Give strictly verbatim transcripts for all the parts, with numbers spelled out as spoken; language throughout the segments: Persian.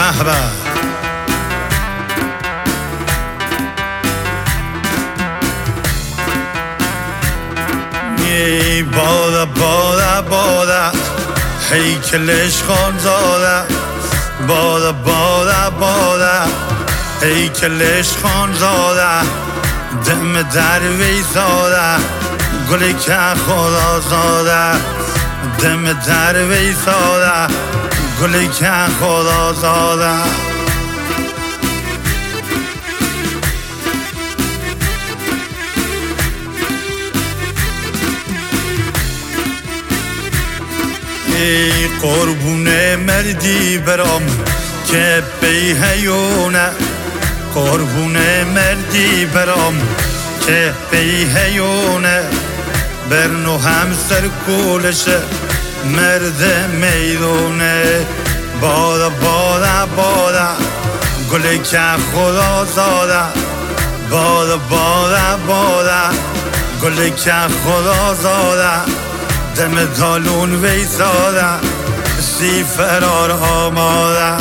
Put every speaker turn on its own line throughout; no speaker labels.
به ای باده باده باده هیکلش خان زاده باده باده باده هیکلش خان زاده دم دروی زاده گلی که خدا زاده دم دروی زاده گلی که خدا زاده ای قربون مردی برام که بیهیونه قربون مردی برام که بیهیونه برنو همسر کولشه مرد میدونه باده باده باده گلی که خدا زاده باده باده باده گلی که خدا زاده دم دالون وی زاده سی فرار آماده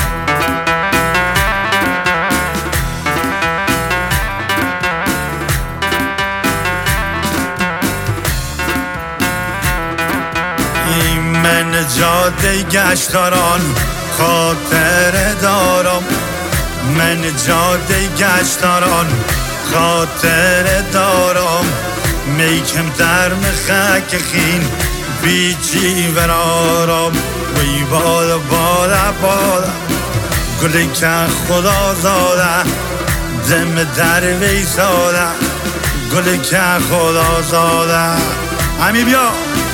این من جاده گشتاران خاطر دارم من جاده گشتاران خاطر دارم میکم در مخک خین بیچی ورارم وی باده باده باده گلی که خدا زاده دم در وی زاده گلی که خدا زاده همی بیا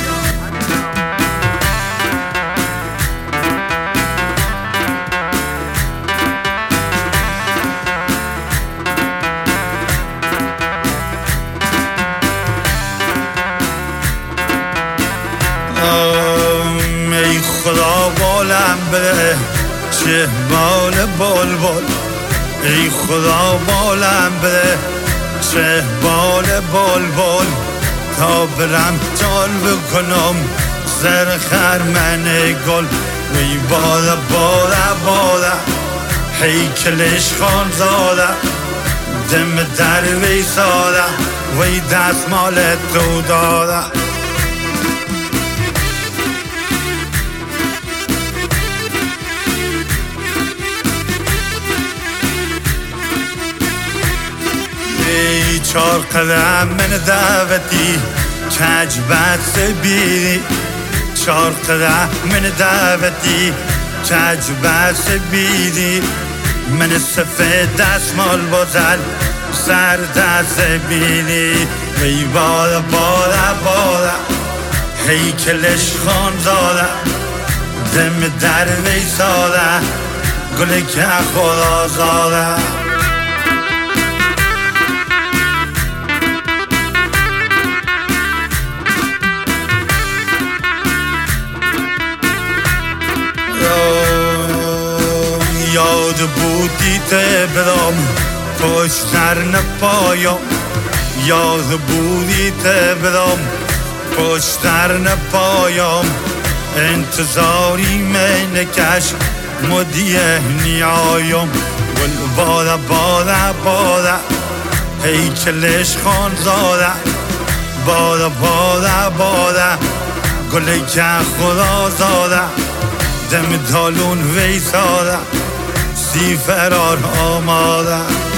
ای خدا بالم بده چه بال بال بال ای خدا بالم بده چه بال بال بال تا برم جال بکنم سر خرمن گل وی باده باده باده هیکلش خان زاده دم در وی ساده وی دستمال تو داده چار قدم من دعوتی کج بس بیری چار قدم من دعوتی کج بس بیری من سفید دستمال بازل سر دست بیری وی باده باده باده هیکلش خان زاده دم در وی ساده گلی که خدا زاده یاد بودی ته بدم پشتر نپایم یاد بودی ته بدم پشتر نپایم انتظاری من نکش مدیه نیایم گل باده باده باده هیکلش خان زاده باده باده باده گلی که خدا زاده دم دالون وی ساده سی فرار آماده